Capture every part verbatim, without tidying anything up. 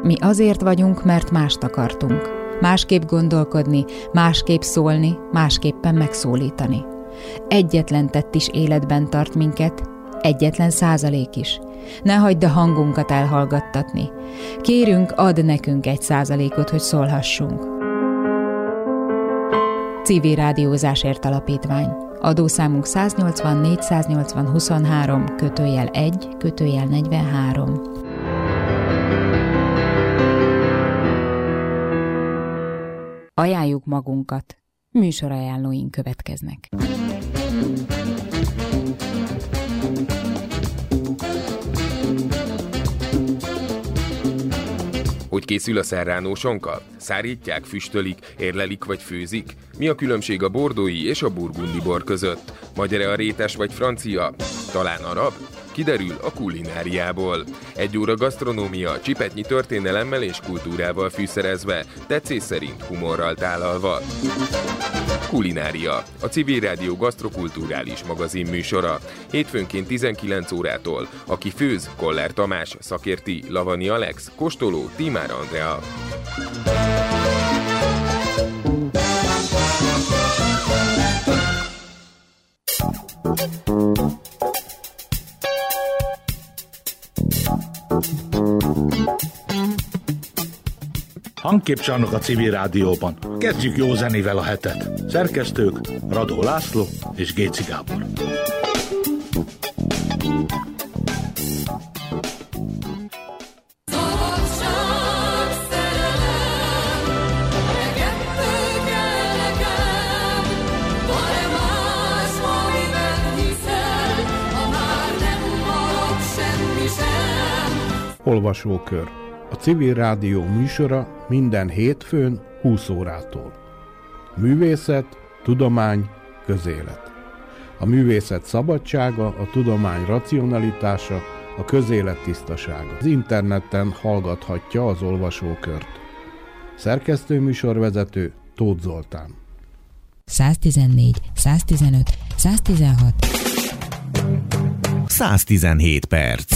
Mi azért vagyunk, mert mást akartunk. Másképp gondolkodni, másképp szólni, másképpen megszólítani. Egyetlen tett is életben tart minket, egyetlen százalék is. Ne hagyd a hangunkat elhallgattatni. Kérünk, add nekünk egy százalékot, hogy szólhassunk. Civil Rádiózásért Alapítvány. Adószámunk száznyolcvan négyszáznyolcvan huszonhárom kötőjel egy kötőjel negyvenhárom. Ajánljuk magunkat. Műsorajánlóink következnek. Hogy készül a serrano sonka? Szárítják, füstölik, érlelik vagy főzik? Mi a különbség a bordói és a burgundi bor között? Magyar-e a rétes vagy francia? Talán arab? Kiderül a kulináriából. Egy óra gasztronómia, csipetnyi történelemmel és kultúrával fűszerezve, tetszés szerint humorral tálalva. Kulinária, a Civil Rádió gasztrokulturális magazin műsora. Hétfőnként tizenkilenc órától. Aki főz, Koller Tamás, szakérti, Lavani Alex, kóstoló, Tímár Andrea. Hangképcsarnok a Civil Rádióban. Kezdjük jó zenével a hetet. Szerkesztők Radó László és Géci Gábor. Olvasókör. A Civil Rádió műsora minden hétfőn húsz órától. Művészet, tudomány, közélet. A művészet szabadsága, a tudomány racionalitása, a közélet tisztasága. Az interneten hallgathatja az olvasókört. Szerkesztő műsorvezető Tóth Zoltán. száztizennégy, száztizenöt, száztizenhat. száztizenhét perc.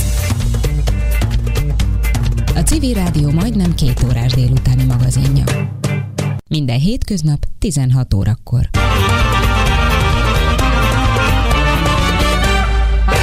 A Civil Rádió majdnem két órás délutáni magazinja. Minden hétköznap tizenhat órakor.